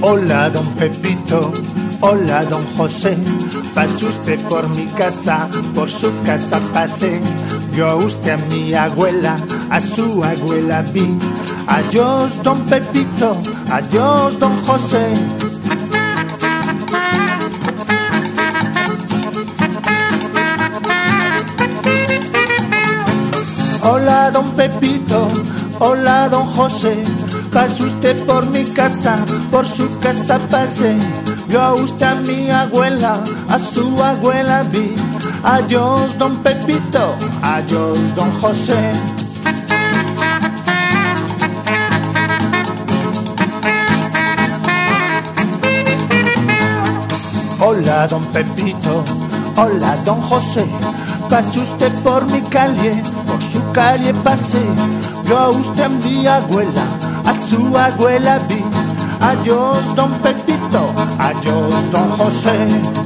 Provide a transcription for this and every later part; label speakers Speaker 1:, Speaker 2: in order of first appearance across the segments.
Speaker 1: Hola, don Pepito, hola, don José. Pase usted por mi casa, por su casa pasé. Vio a usted a mi abuela, a su abuela vi. Adiós, don Pepito, adiós, don José. Hola, don Pepito, hola, don José. Pase usted por mi casa, por su casa pasé. Vio a usted a mi abuela, a su abuela vi. Adiós, don Pepito, adiós, don José. Hola, don Pepito, hola, don José. Pase usted por mi calle, por su calle pasé. Vio a usted a mi abuela, a su abuela vi. Adiós, don Pepito, adiós, don José.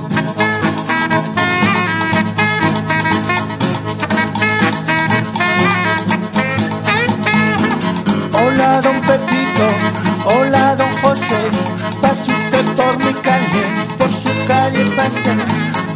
Speaker 1: Hola, don Pepito, hola, don José. Pase usted por mi calle, por su calle pasé.